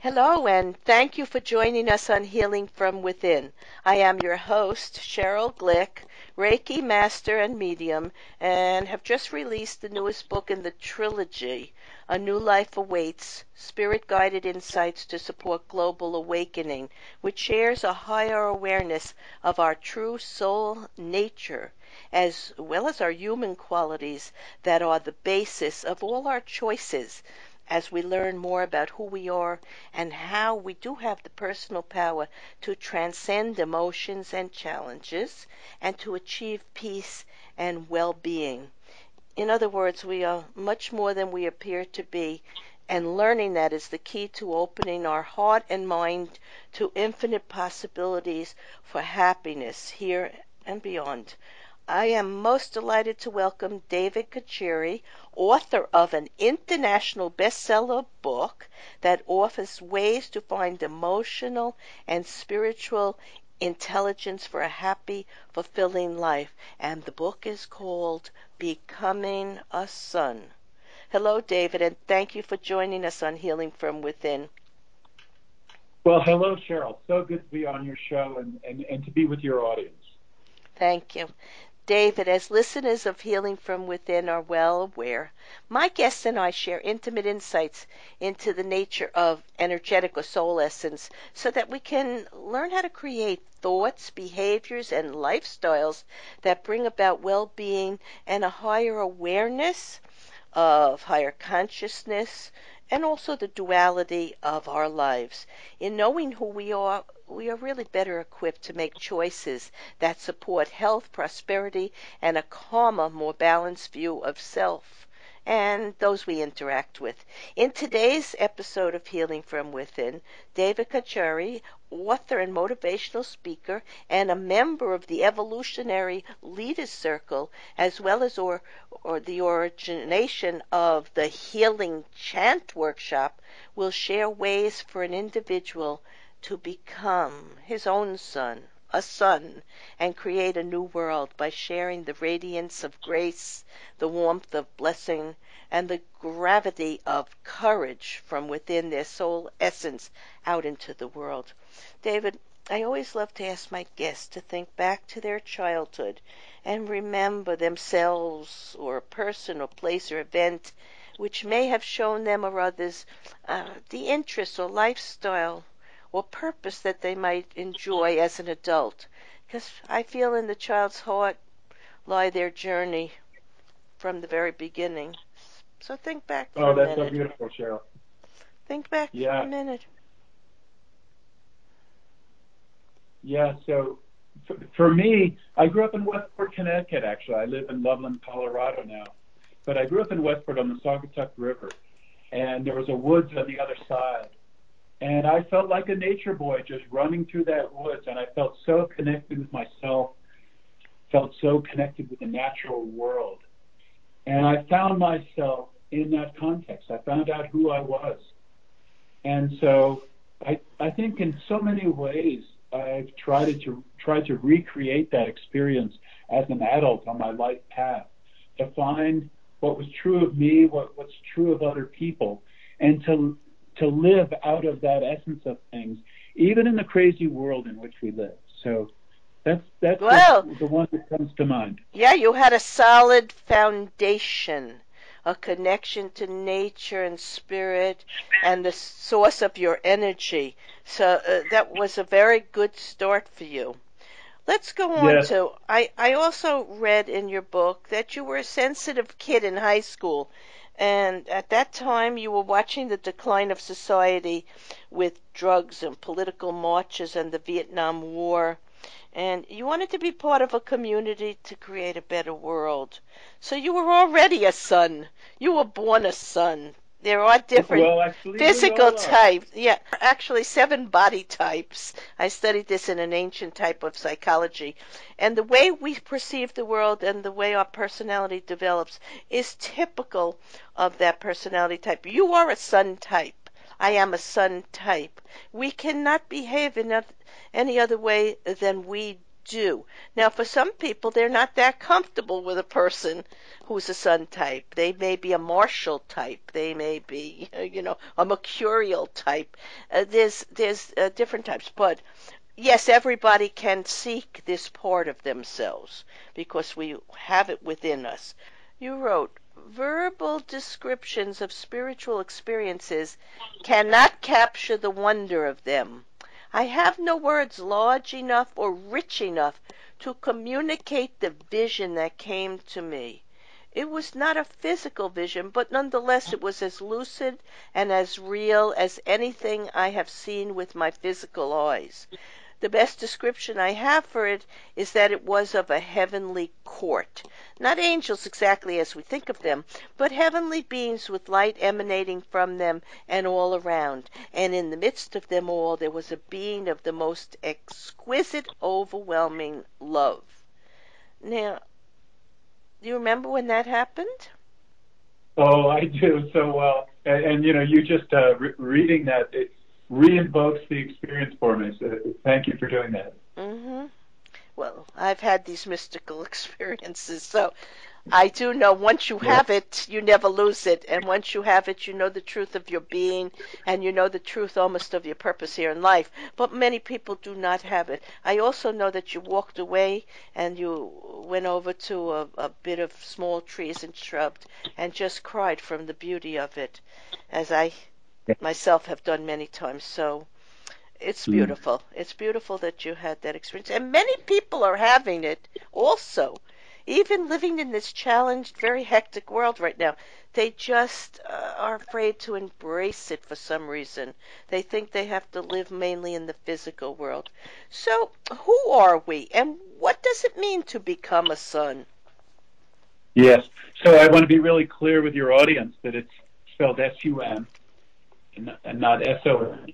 Hello, and thank you for joining us on Healing from Within. I am your host, Cheryl Glick, Reiki Master and Medium, and have just released the newest book in the trilogy, A New Life Awaits, Spirit-Guided Insights to Support Global Awakening, which shares a higher awareness of our true soul nature, as well as our human qualities that are the basis of all our choices as we learn more about who we are and how we do have the personal power to transcend emotions and challenges and to achieve peace and well-being. In other words, we are much more than we appear to be, and learning that is the key to opening our heart and mind to infinite possibilities for happiness here and beyond. I am most delighted to welcome David Kacheri, author of an international bestseller book that offers ways to find emotional and spiritual intelligence for a happy, fulfilling life. And the book is called Becoming a Son. Hello, David, and thank you for joining us on Healing from Within. Well, hello, Cheryl. So good to be on your show and to be with your audience. Thank you. David, as listeners of Healing from Within are well aware, my guests and I share intimate insights into the nature of energetic or soul essence so that we can learn how to create thoughts, behaviors, and lifestyles that bring about well-being and a higher awareness of higher consciousness and also the duality of our lives. In knowing who we are really better equipped to make choices that support health, prosperity, and a calmer, more balanced view of self and those we interact with. In today's episode of Healing from Within, David Kacheri, author and motivational speaker, and a member of the Evolutionary Leaders Circle, as well as or the origination of the Healing Chant Workshop, will share ways for an individual to become his own son, a son, and create a new world by sharing the radiance of grace, the warmth of blessing, and the gravity of courage from within their soul essence out into the world. David, I always love to ask my guests to think back to their childhood and remember themselves or a person or place or event which may have shown them or others the interest or lifestyle or purpose that they might enjoy as an adult. Because I feel in the child's heart lie their journey from the very beginning. So think back for Oh, a that's so minute. beautiful, Cheryl. Think back for a Yeah, minute. yeah. So for me, I grew up in Westport, Connecticut, actually. I live in Loveland, Colorado now. But I grew up in Westport on the Saugatuck River, and there was a woods on the other side. And I felt like a nature boy just running through that woods, and I felt so connected with myself, felt so connected with the natural world. And I found myself in that context. I found out who I was. And so I think in so many ways I've tried to recreate that experience as an adult on my life path, to find what was true of me, what's true of other people, and to live out of that essence of things, even in the crazy world in which we live. So that's Well, the one that comes to mind. yeah, you had a solid foundation, a connection to nature and spirit and the source of your energy. So that was a very good start for you. Let's go on Yes. to, I also read in your book that you were a sensitive kid in high school. And at that time, you were watching the decline of society with drugs and political marches and the Vietnam War. And you wanted to be part of a community to create a better world. So you were already a son. You were born a son. There are different Well, actually, we physical all are. types. Yeah, actually, 7 body types. I studied this in an ancient type of psychology. And the way we perceive the world and the way our personality develops is typical of that personality type. You are a sun type. I am a sun type. We cannot behave in any other way than we do. Now, for some people, they're not that comfortable with a person who's a sun type. They may be a Marshall type. They may be, a Mercurial type. There's different types, but yes, everybody can seek this part of themselves because we have it within us. You wrote, verbal descriptions of spiritual experiences cannot capture the wonder of them. I have no words large enough or rich enough to communicate the vision that came to me. It was not a physical vision, but nonetheless it was as lucid and as real as anything I have seen with my physical eyes. The best description I have for it is that it was of a heavenly court. Not angels exactly as we think of them, but heavenly beings with light emanating from them and all around. And in the midst of them all there was a being of the most exquisite, overwhelming love. Now, do you remember when that happened? Oh, I do so well. And you just reading that, it re-invokes the experience for me. So thank you for doing that. Mm-hmm. Well, I've had these mystical experiences, so I do know once you have it, you never lose it. And once you have it, you know the truth of your being, and you know the truth almost of your purpose here in life. But many people do not have it. I also know that you walked away and you went over to a bit of small trees and shrubs and just cried from the beauty of it, as I myself have done many times. So it's beautiful. It's beautiful that you had that experience. And many people are having it also. Even living in this challenged, very hectic world right now, they just are afraid to embrace it for some reason. They think they have to live mainly in the physical world. So, who are we, and what does it mean to become a sun? Yes. So I want to be really clear with your audience that it's spelled S-U-N and not S-O-N.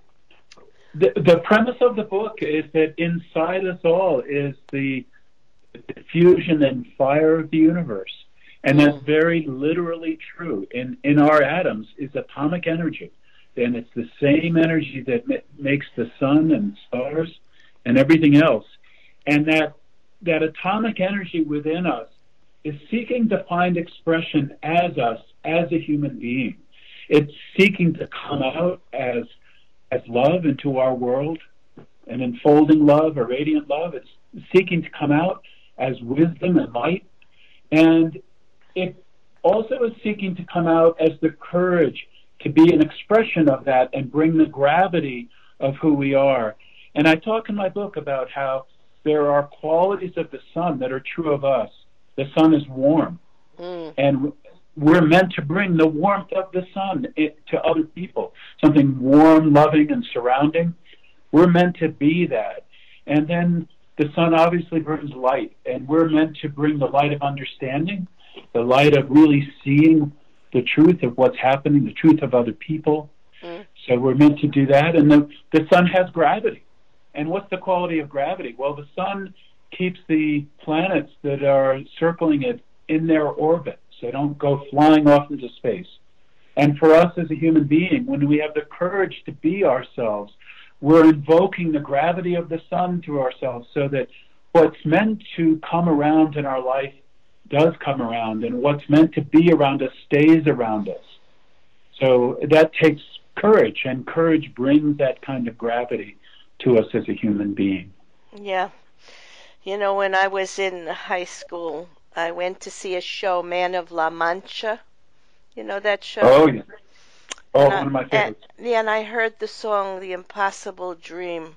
The premise of the book is that inside us all is the diffusion and fire of the universe. And that's very literally true. In our atoms is atomic energy. And it's the same energy that makes the sun and stars and everything else. And that atomic energy within us is seeking to find expression as us, as a human being. It's seeking to come out as love into our world, an unfolding love, a radiant love. It's seeking to come out as wisdom and light. And it also is seeking to come out as the courage to be an expression of that and bring the gravity of who we are. And I talk in my book about how there are qualities of the sun that are true of us. The sun is warm. And we're meant to bring the warmth of the sun to other people, something warm, loving, and surrounding. We're meant to be that. And then the sun obviously brings light, and we're meant to bring the light of understanding, the light of really seeing the truth of what's happening, the truth of other people. So we're meant to do that. And the sun has gravity. And what's the quality of gravity? Well, the sun keeps the planets that are circling it in their orbit, so they don't go flying off into space. And for us as a human being, when we have the courage to be ourselves, we're invoking the gravity of the sun through ourselves so that what's meant to come around in our life does come around, and what's meant to be around us stays around us. So that takes courage, and courage brings that kind of gravity to us as a human being. Yeah. When I was in high school, I went to see a show, Man of La Mancha. You know that show? Oh, yeah. One of my favorites. And I heard the song, The Impossible Dream.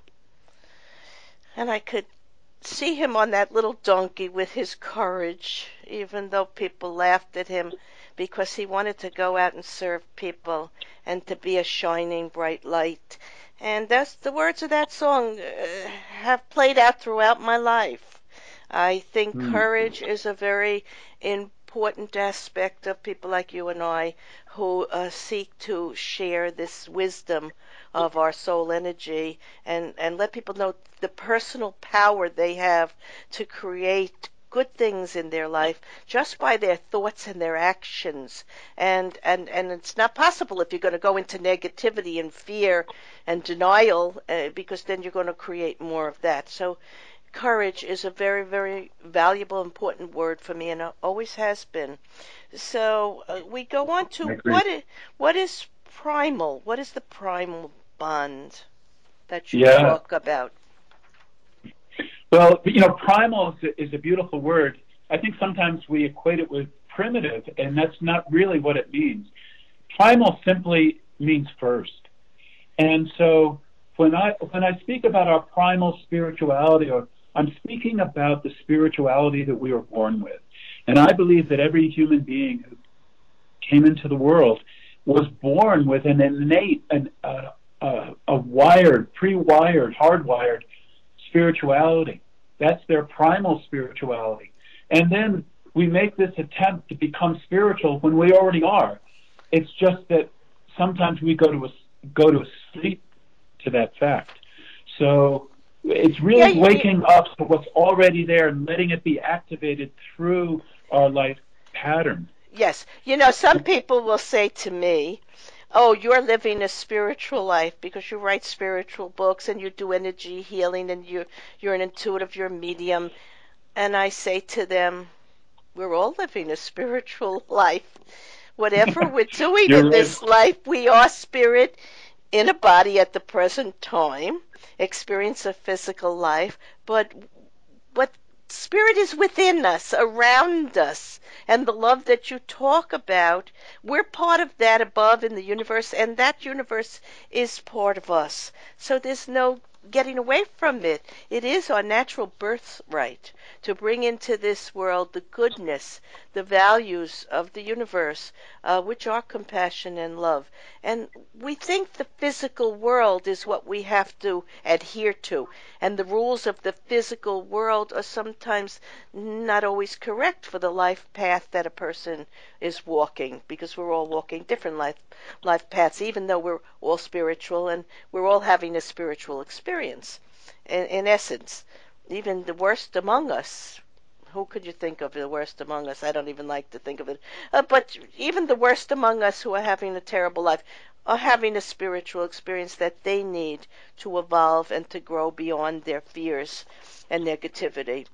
And I could see him on that little donkey with his courage, even though people laughed at him because he wanted to go out and serve people and to be a shining bright light. And that's the words of that song have played out throughout my life. I think courage is a very important aspect of people like you and I who seek to share this wisdom of our soul energy and let people know the personal power they have to create good things in their life just by their thoughts and their actions. And it's not possible if you're going to go into negativity and fear and denial, because then you're going to create more of that. So courage is a very, very valuable, important word for me, and it always has been. So we go on to I agree. what is primal? What is the primal bond that you Yeah. talk about? Well, primal is a beautiful word. I think sometimes we equate it with primitive, and that's not really what it means. Primal simply means first. And so when I speak about our primal spirituality, or I'm speaking about the spirituality that we were born with. And I believe that every human being who came into the world was born with an innate, a wired, pre-wired, hardwired spirituality. That's their primal spirituality. And then we make this attempt to become spiritual when we already are. It's just that sometimes we go to sleep to that fact. So it's really waking up to what's already there and letting it be activated through our life pattern. Yes. Some people will say to me, oh, you're living a spiritual life because you write spiritual books and you do energy healing and you're an intuitive, you're a medium. And I say to them, we're all living a spiritual life. Whatever we're doing in this life, we are spirit in a body at the present time, experience a physical life, but spirit is within us, around us, and the love that you talk about, we're part of that above in the universe, and that universe is part of us. So there's no getting away from it. It is our natural birthright to bring into this world the goodness, the values of the universe, which are compassion and love. And we think the physical world is what we have to adhere to, and the rules of the physical world are sometimes not always correct for the life path that a person is walking, because we're all walking different life paths, even though we're all spiritual and we're all having a spiritual experience. In essence, even the worst among us, who could you think of the worst among us? I don't even like to think of it. But even the worst among us who are having a terrible life are having a spiritual experience that they need to evolve and to grow beyond their fears and negativity.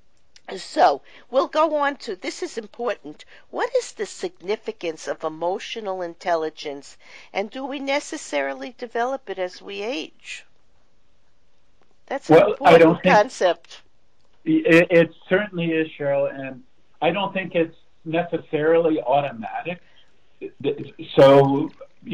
So we'll go on to, this is important, what is the significance of emotional intelligence, and do we necessarily develop it as we age? That's an important concept. It certainly is, Cheryl, and I don't think it's necessarily automatic. So,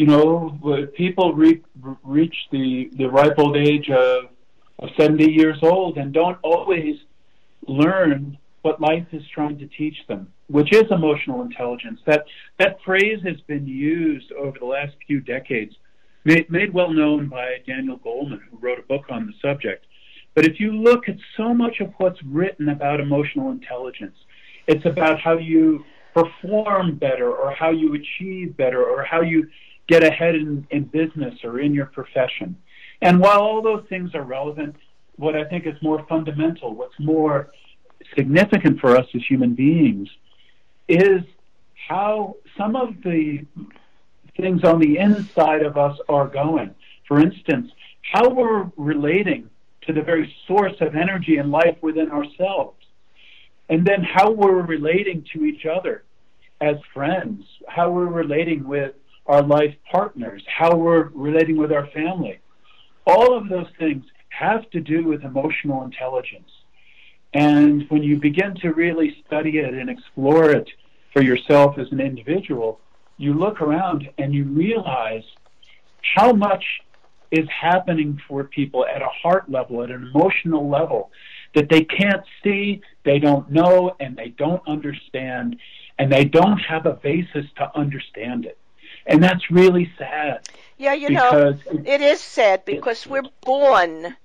people reach the ripe old age of 70 years old and don't always learn what life is trying to teach them, which is emotional intelligence. That phrase has been used over the last few decades, made well known by Daniel Goleman, who wrote a book on the subject. But if you look at so much of what's written about emotional intelligence, it's about how you perform better, or how you achieve better, or how you get ahead in business or in your profession. And while all those things are relevant, what I think is more fundamental, what's more significant for us as human beings, is how some of the things on the inside of us are going. For instance, how we're relating to the very source of energy and life within ourselves. And then how we're relating to each other as friends, how we're relating with our life partners, how we're relating with our family. All of those things have to do with emotional intelligence. And when you begin to really study it and explore it for yourself as an individual, you look around and you realize how much is happening for people at a heart level, at an emotional level, that they can't see, they don't know, and they don't understand, and they don't have a basis to understand it. And that's really sad. Yeah, it is sad because we're born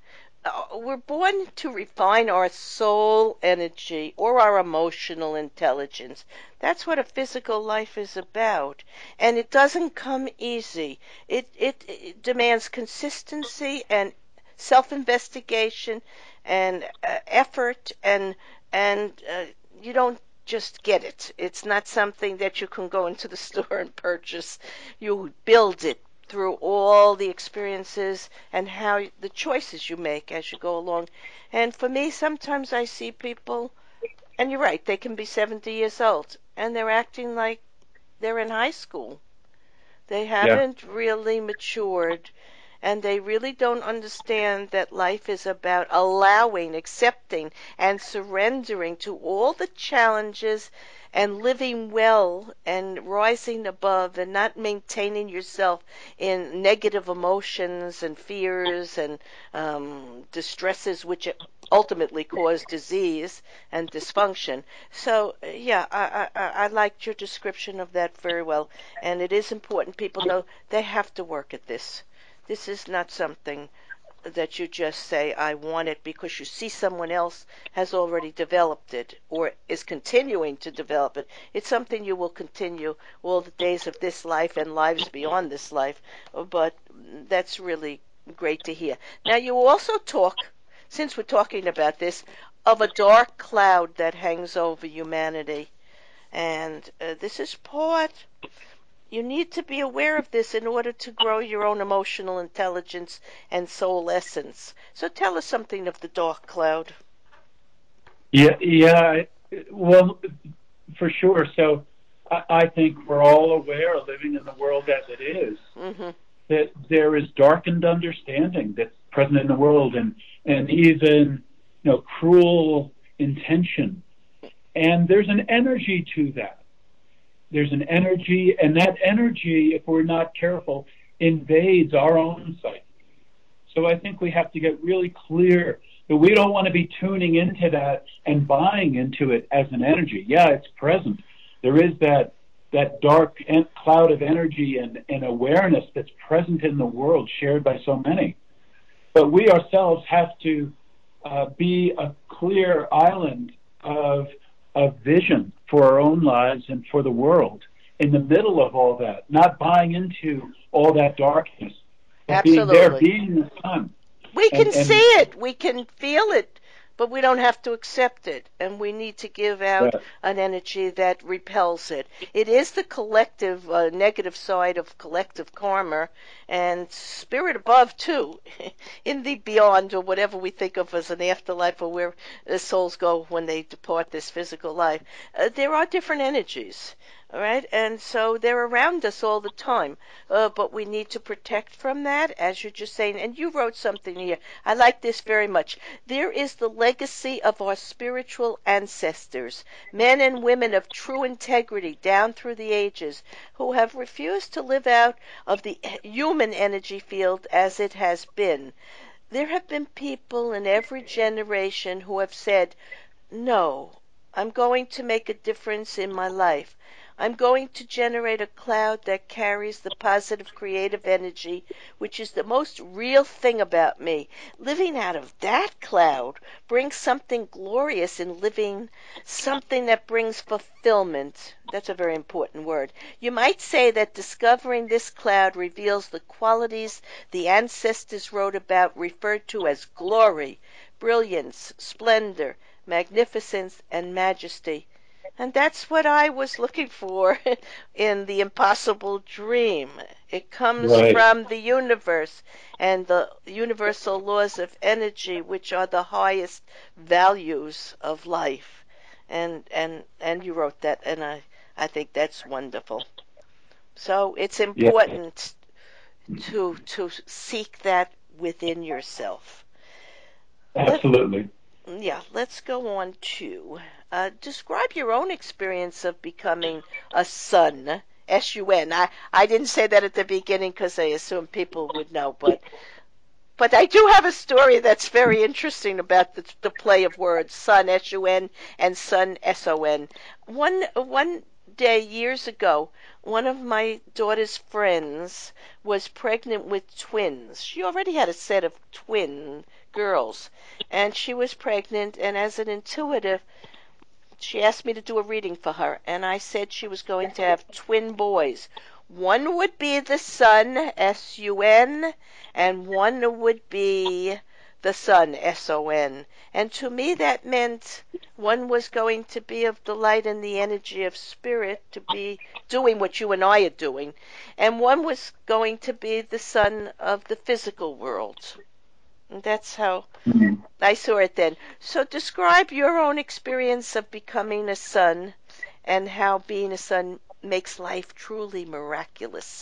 to refine our soul energy or our emotional intelligence. That's what a physical life is about. And it doesn't come easy. It demands consistency and self-investigation and effort, and you don't just get it. It's not something that you can go into the store and purchase. You build it through all the experiences and how the choices you make as you go along. And for me, sometimes I see people, and you're right, they can be 70 years old and they're acting like they're in high school. They Yeah. haven't really matured, and they really don't understand that life is about allowing, accepting, and surrendering to all the challenges and living well and rising above and not maintaining yourself in negative emotions and fears and distresses which ultimately cause disease and dysfunction. So, yeah, I liked your description of that very well. And it is important people know they have to work at this. This is not something that you just say, I want it because you see someone else has already developed it or is continuing to develop it. It's something you will continue all the days of this life and lives beyond this life. But that's really great to hear. Now, you also talk, since we're talking about this, of a dark cloud that hangs over humanity. And this is part you need to be aware of this in order to grow your own emotional intelligence and soul essence. So tell us something of the dark cloud. Yeah, yeah. Well, for sure. So I think we're all aware, living in the world as it is, Mm-hmm. that there is darkened understanding that's present in the world, and even cruel intention. And there's an energy to that. There's an energy, and that energy, if we're not careful, invades our own psyche. So I think we have to get really clear that we don't want to be tuning into that and buying into it as an energy. Yeah, it's present. There is that dark cloud of energy and awareness that's present in the world, shared by so many. But we ourselves have to be a clear island of vision for our own lives and for the world in the middle of all that, not buying into all that darkness, but being there, Absolutely. being the sun. We can see And it, we can feel it, but we don't have to accept it. And we need to give out yeah, an energy that repels it. It is the collective, negative side of collective karma and spirit above, too, in the beyond or whatever we think of as an afterlife or where the souls go when they depart this physical life. There are different energies. All right, and so they're around us all the time, but we need to protect from that, as you're just saying. And you wrote something here. I like this very much. There is the legacy of our spiritual ancestors, men and women of true integrity down through the ages, who have refused to live out of the human energy field as it has been. There have been people in every generation who have said, no, I'm going to make a difference in my life. I'm going to generate a cloud that carries the positive creative energy, which is the most real thing about me. Living out of that cloud brings something glorious in living, something that brings fulfillment. That's a very important word. You might say that discovering this cloud reveals the qualities the ancestors wrote about, referred to as glory, brilliance, splendor, magnificence, and majesty. And that's what I was looking for in the impossible dream. It comes right, from the universe and the universal laws of energy, which are the highest values of life. And you wrote that, and I think that's wonderful. So it's yeah, important to seek that within yourself. Let absolutely. Yeah, let's go on to describe your own experience of becoming a son. S-U-N. I didn't say that at the beginning because I assumed people would know, but I do have a story that's very interesting about the play of words, son, S-U-N, and son, S-O-N. One day years ago, one of my daughter's friends was pregnant with twins. She already had a set of twin girls, and she was pregnant, and as an intuitive, she asked me to do a reading for her, and I said she was going to have twin boys. One would be the sun, S-U-N, and one would be the sun, S-O-N. And to me that meant one was going to be of the light and the energy of spirit, to be doing what you and I are doing, and one was going to be the sun of the physical world. And that's how I saw it then. So describe your own experience of becoming a son and how being a son makes life truly miraculous.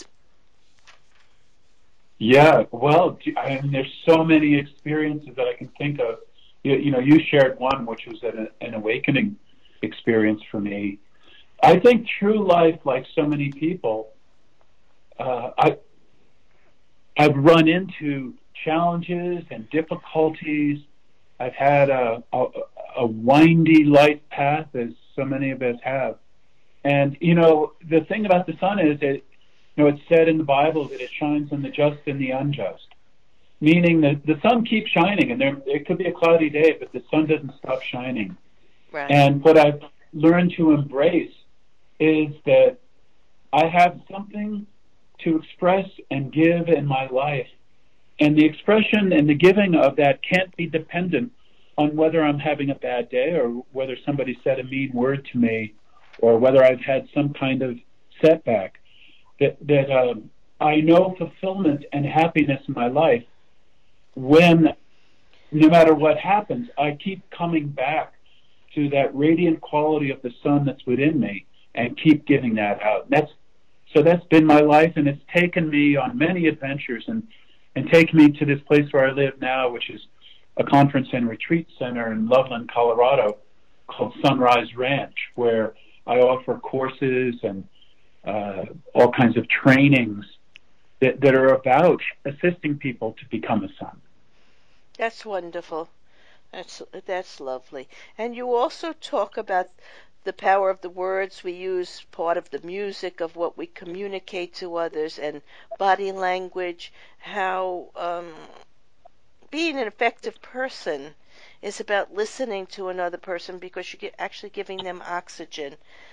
Yeah, well, I mean, there's so many experiences that I can think of. You shared one, which was an awakening experience for me. I think through life, like so many people, I've run into challenges and difficulties. I've had a windy life path, as so many of us have. And, the thing about the sun is that, it's said in the Bible that it shines on the just and the unjust, meaning that the sun keeps shining, and it could be a cloudy day, but the sun doesn't stop shining. Right. And what I've learned to embrace is that I have something to express and give in my life. And the expression and the giving of that can't be dependent on whether I'm having a bad day or whether somebody said a mean word to me or whether I've had some kind of setback. That I know fulfillment and happiness in my life when, no matter what happens, I keep coming back to that radiant quality of the sun that's within me and keep giving that out. So that's been my life, and it's taken me on many adventures and taken me to this place where I live now, which is a conference and retreat center in Loveland, Colorado, called Sunrise Ranch, where I offer courses and all kinds of trainings that are about assisting people to become a son. That's wonderful. That's lovely. And you also talk about the power of the words we use, part of the music of what we communicate to others, and body language, how being an effective person is about listening to another person because you're actually giving them oxygen.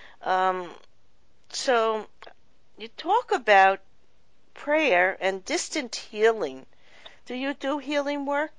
So you talk about prayer and distant healing. Do you do healing work?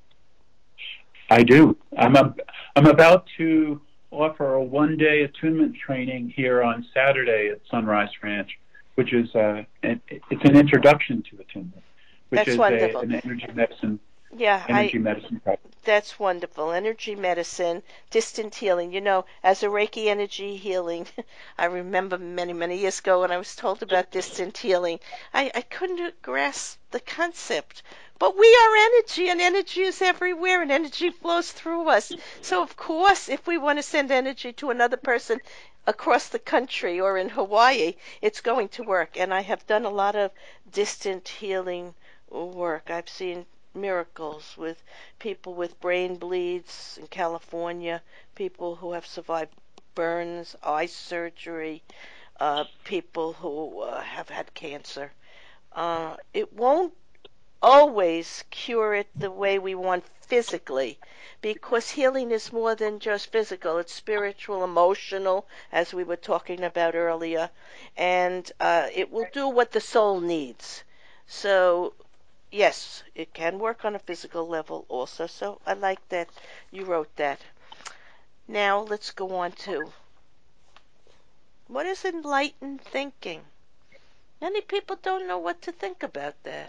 I do. I'm about to offer a one-day attunement training here on Saturday at Sunrise Ranch, which is it's an introduction to attunement, which is an energy medicine. Yeah, medicine practice. That's wonderful. Energy medicine, distant healing. As a Reiki energy healing, I remember many, many years ago when I was told about distant healing, I couldn't grasp the concept. But we are energy, and energy is everywhere, and energy flows through us. So, of course, if we want to send energy to another person across the country or in Hawaii, it's going to work. And I have done a lot of distant healing work. I've seen miracles with people with brain bleeds in California, people who have survived burns, eye surgery, people who have had cancer. It won't always cure it the way we want physically, because healing is more than just physical. It's spiritual, emotional, as we were talking about earlier, and it will do what the soul needs. So yes, it can work on a physical level also. So I like that you wrote that. Now let's go on to, what is enlightened thinking? Many people don't know what to think about that.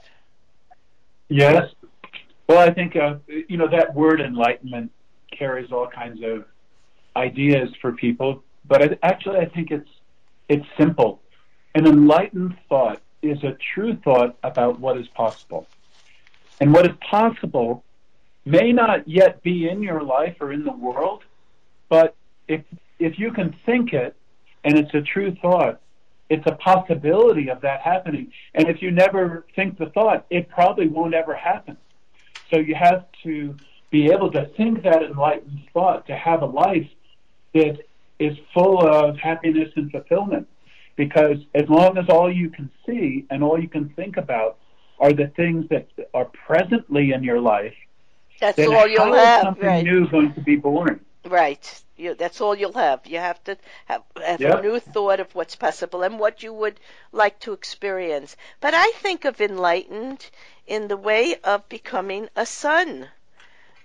Yes. Well, I think, that word enlightenment carries all kinds of ideas for people, but I think it's simple. An enlightened thought is a true thought about what is possible. And what is possible may not yet be in your life or in the world, but if you can think it and it's a true thought, it's a possibility of that happening. And if you never think the thought, it probably won't ever happen. So you have to be able to think that enlightened thought, to have a life that is full of happiness and fulfillment. Because as long as all you can see and all you can think about are the things that are presently in your life, that's then all you'll how have. Is something right. new going to be born? Right. That's all you'll have. You have to have a new thought of what's possible and what you would like to experience. But I think of enlightened in the way of becoming a son.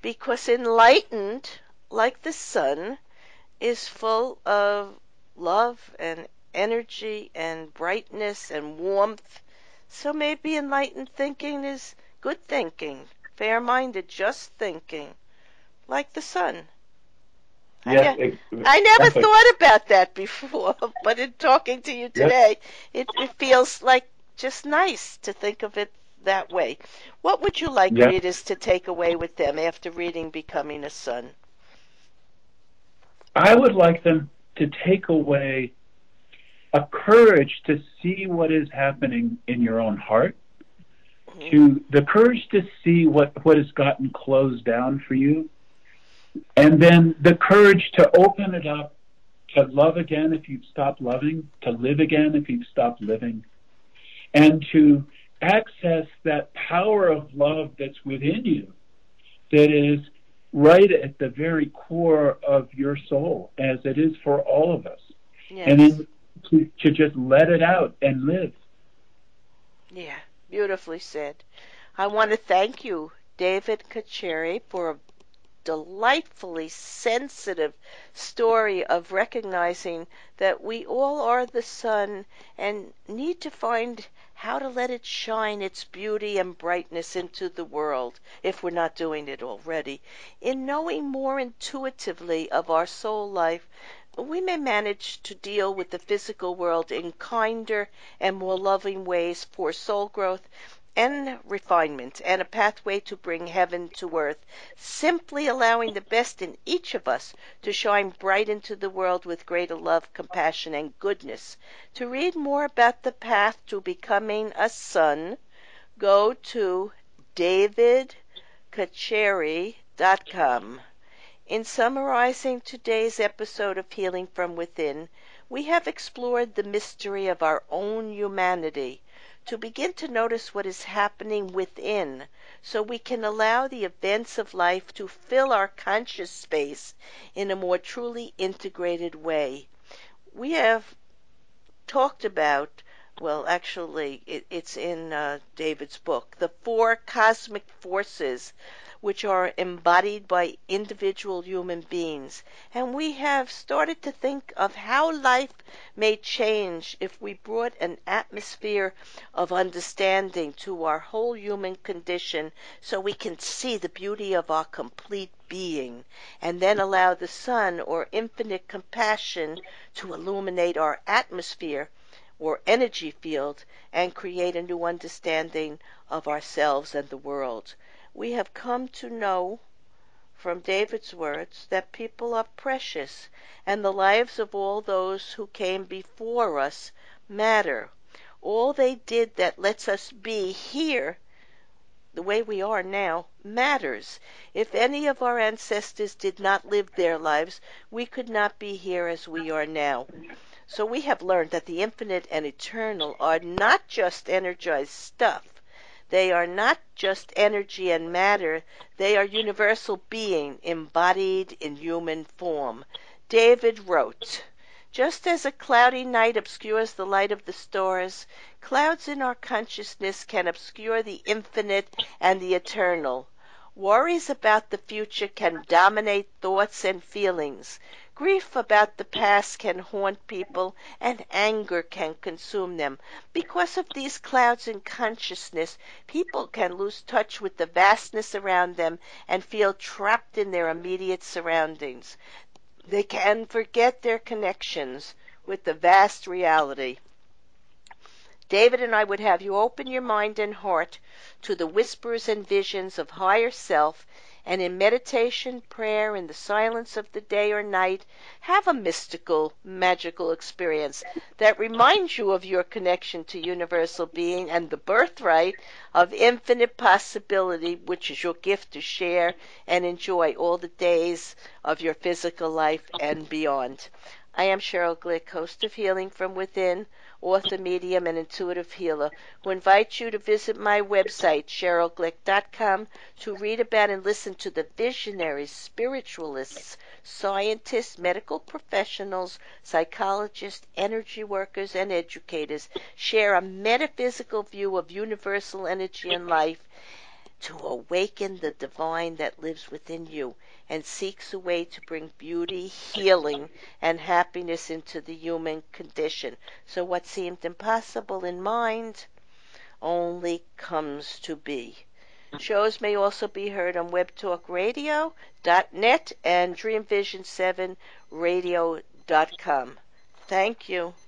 because enlightened, like the sun, is full of love and energy and brightness and warmth. So maybe enlightened thinking is good thinking, fair-minded, just thinking, like the sun. Yes, I never exactly. thought about that before, but in talking to you Yes. today, it feels like just nice to think of it that way. What would you like Yes. readers to take away with them after reading Becoming a Sun? I would like them to take away a courage to see what is happening in your own heart, to the courage to see what has gotten closed down for you, and then the courage to open it up, to love again if you've stopped loving, to live again if you've stopped living, and to access that power of love that's within you, that is right at the very core of your soul, as it is for all of us. And Yes. then to just let it out and live. Yeah, beautifully said. I want to thank you, David Kacheri, for a delightfully sensitive story of recognizing that we all are the sun and need to find how to let it shine its beauty and brightness into the world if we're not doing it already. In knowing more intuitively of our soul life, we may manage to deal with the physical world in kinder and more loving ways for soul growth and refinement and a pathway to bring heaven to earth, simply allowing the best in each of us to shine bright into the world with greater love, compassion, and goodness. To read more about the path to becoming a sun, go to davidkacheri.com. In summarizing today's episode of Healing from Within, we have explored the mystery of our own humanity to begin to notice what is happening within so we can allow the events of life to fill our conscious space in a more truly integrated way. We have talked about, well, actually, it's in David's book, the four cosmic forces which are embodied by individual human beings. And we have started to think of how life may change if we brought an atmosphere of understanding to our whole human condition so we can see the beauty of our complete being, and then allow the sun or infinite compassion to illuminate our atmosphere or energy field and create a new understanding of ourselves and the world. We have come to know from David's words that people are precious and the lives of all those who came before us matter. All they did that lets us be here the way we are now matters. If any of our ancestors did not live their lives, we could not be here as we are now. So we have learned that the infinite and eternal are not just energized stuff. They are not just energy and matter. They are universal being embodied in human form. David wrote, just as a cloudy night obscures the light of the stars, clouds in our consciousness can obscure the infinite and the eternal. Worries about the future can dominate thoughts and feelings. Grief about the past can haunt people, and anger can consume them. Because of these clouds in consciousness, people can lose touch with the vastness around them and feel trapped in their immediate surroundings. They can forget their connections with the vast reality. David and I would have you open your mind and heart to the whispers and visions of higher self, and in meditation, prayer, in the silence of the day or night, have a mystical, magical experience that reminds you of your connection to universal being and the birthright of infinite possibility, which is your gift to share and enjoy all the days of your physical life and beyond. I am Cheryl Glick, host of Healing from Within, author, medium, and intuitive healer, who invites you to visit my website, CherylGlick.com, to read about and listen to the visionaries, spiritualists, scientists, medical professionals, psychologists, energy workers, and educators share a metaphysical view of universal energy and life to awaken the divine that lives within you and seeks a way to bring beauty, healing, and happiness into the human condition. So what seemed impossible in mind only comes to be. Shows may also be heard on webtalkradio.net and dreamvision7radio.com. Thank you.